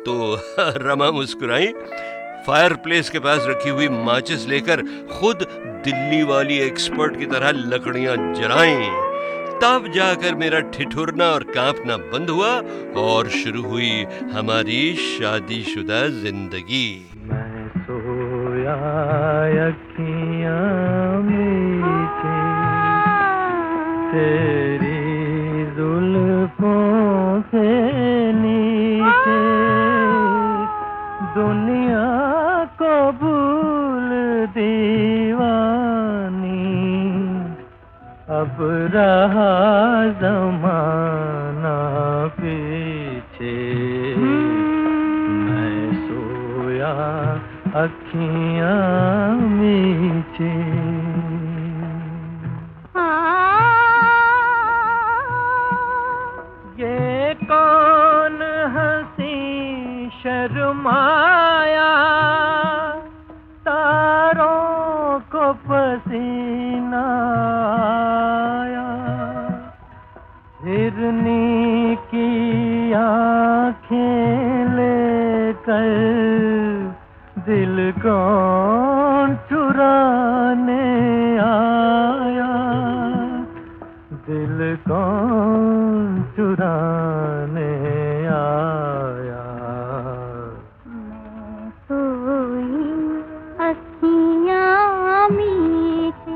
तो रमा मुस्कुराई, फायरप्लेस के पास रखी हुई माचिस लेकर खुद दिल्ली वाली एक्सपर्ट की तरह लकड़ियां जलाईं। तब जाकर मेरा ठिठुरना और कांपना बंद हुआ और शुरू हुई हमारी शादीशुदा जिंदगी। मैं सोया अखियां मीठी, तेरी जुल्फों से नीचे, दुनिया को भूल दीवानी, अब रहा ज़माना पीछे। मैं सोया अखियां मीठी। ये कौन हंसी शर्माया, तारों को पसीना आया, हिरनी की आँखें लेकर दिल कौन चुराने आया, दिल कौन चुराने आया। मैं सोई अखियां मीठी,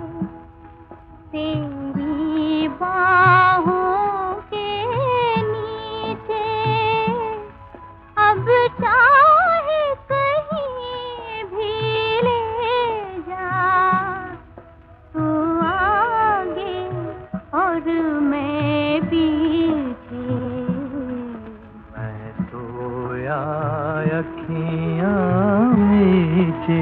तेरी बाहों के नीचे, अब चाहे कहीं भी ले जा, तू आगे और मैं पीछे। मैं सोया अखियां मीठी।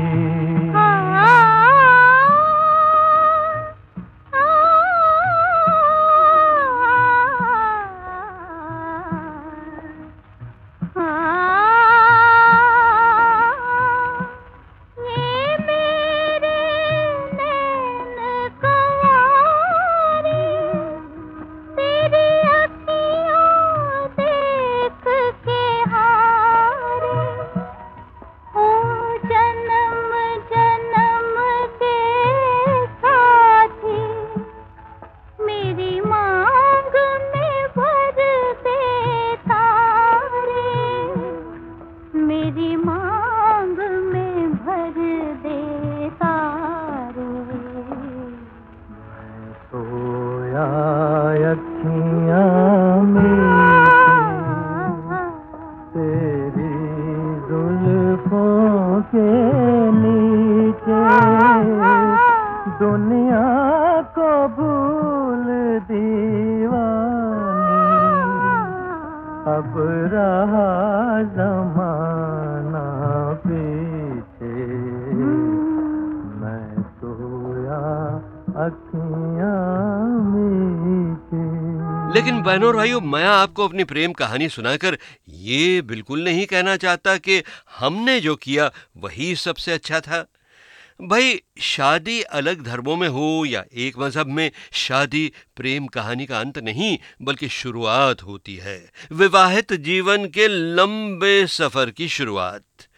मेरी मांग में भर दे तारे। मैं सोया अखियां मीठी, तेरी जुल्फों के नीचे, दुनिया को भूल दीवानी, अब रहा ज़माना पीछे। मैं सोया अखियां मीठी। लेकिन बहनों और भाइयों, मैं आपको अपनी प्रेम कहानी सुनाकर ये बिल्कुल नहीं कहना चाहता कि हमने जो किया वही सबसे अच्छा था। भाई, शादी अलग धर्मों में हो या एक मजहब में, शादी प्रेम कहानी का अंत नहीं बल्कि शुरुआत होती है, विवाहित जीवन के लंबे सफर की शुरुआत।